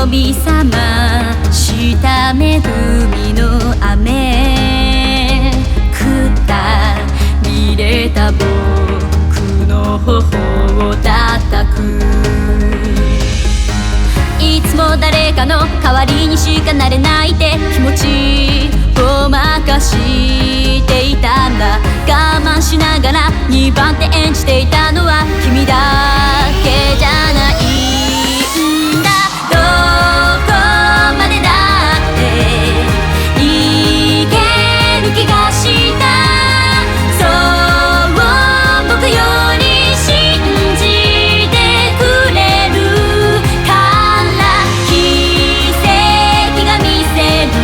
び覚ました恵みの雨、くたびれた僕の頬を叩く。いつも誰かの代わりにしかなれないって気持ちを任していたんだ。我慢しながら2番手演じていたのは君だけじゃないんだ。どこまでだっていける気がした。そう僕より信じてくれるから奇跡が見せる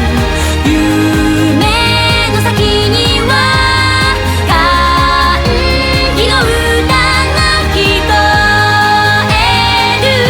夢の先には歓喜の歌が聞こえる。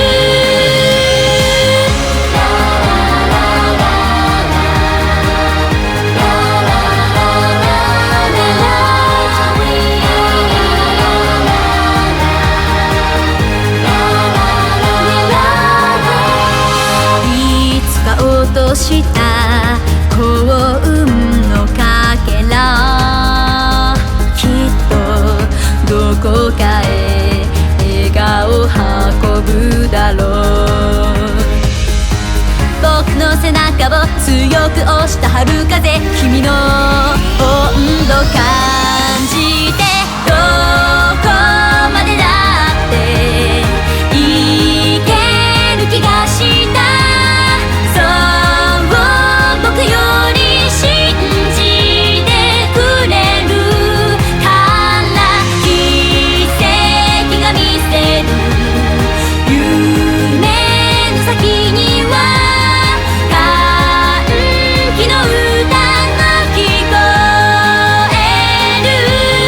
いつか落とした幸運のかけら、きっとどこかへ笑顔運ぶだろう。僕の背中を強く押した春風、君の温度感じて。どこまでだっていける気がした。そう僕より信じてくれるから奇跡が見せる夢の先には歓喜の歌が聞こえる。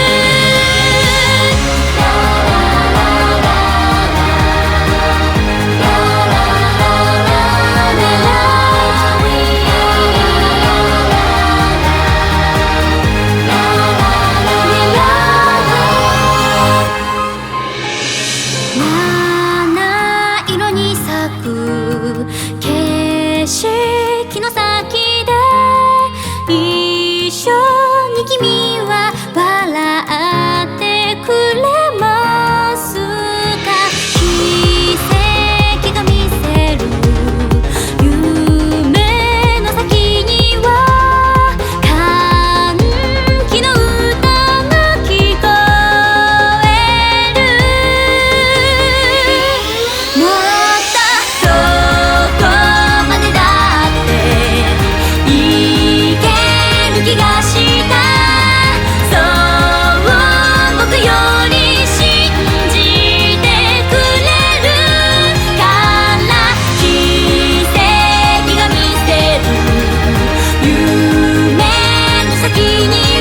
七色に咲く景色の先で一緒に君は笑ってくれますか。奇跡が見せる夢の先には歓喜の歌が聞こえる。もっとどこまでだっていける気がした。そう僕より信じてくれるから奇跡が見せる夢の先に